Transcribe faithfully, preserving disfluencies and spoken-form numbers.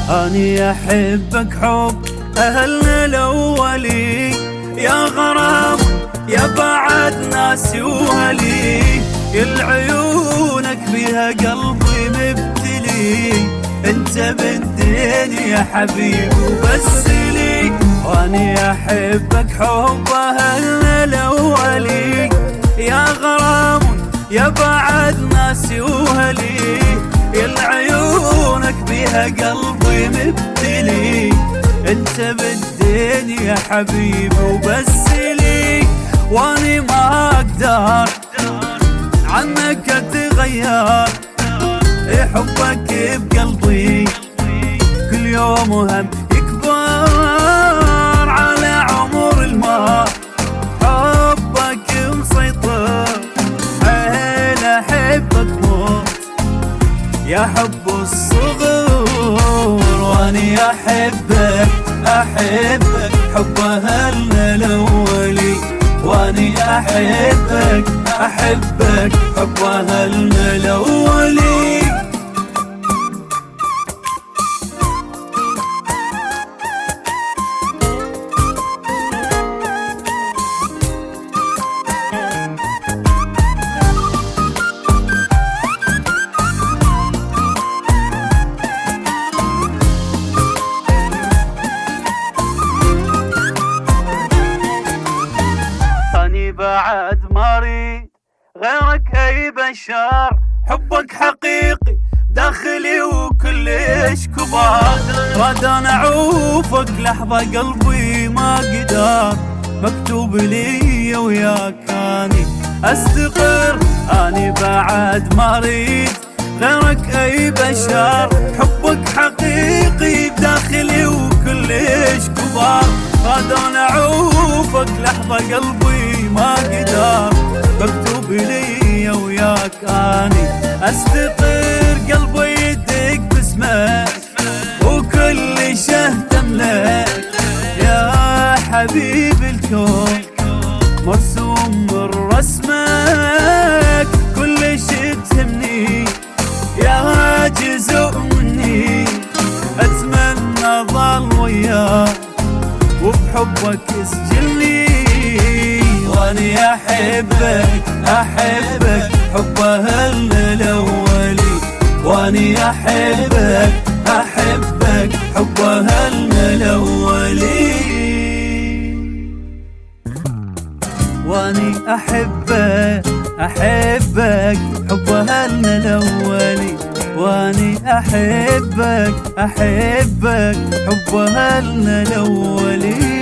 أني أحبك حب أهلنا الأولي، يا غرام يا بعد ناسي وهلي، يا عيونك بها قلبي مبتلي، انت بالدين يا حبيب وبس لي. واني احبك حب اهلنا الاولي، يا غرام يا بعد ناسي وهلي، يا عيونك بها قلبي مبتلي، انت بالدين يا حبيب وبس لي. واني ما اقدر عنك اتغير، حبك بقلبي كل يوم هم يكبر على عمر الماء، حبك مسيطر حيل احبك موت يا حب الصغور. واني احبك احبك حب اهلنا الاولي، واني احبك احبك حب اهلنا الاولي. بعد ما اريد غيرك اي بشر، حبك حقيقي داخلي وكلش كبار، راد انا اعوفك لحظة قلبي ما قدر، مكتوب لي وياك اني استقر. اني بعد ما اريد غيرك اي بشر، حبك حقيقي داخلي وكلش كبار، راد انا اعوفك لحظة قلبي ما قدر، مكتوب لي وياك اني استقر. قلبي يدق باسمك وكل شهد لك، يا حبيب الكون مرسوم من رسمك، كل شي تهمني يا جزء مني، اتمنى ظل وياك وبحبك يسجلني. واني احبك احبك حب اهلنا الاولي، واني احبك احبك حب اهلنا الاولي، واني احبك احبك حب اهلنا الاولي، واني احبك احبك حب اهلنا الاولي.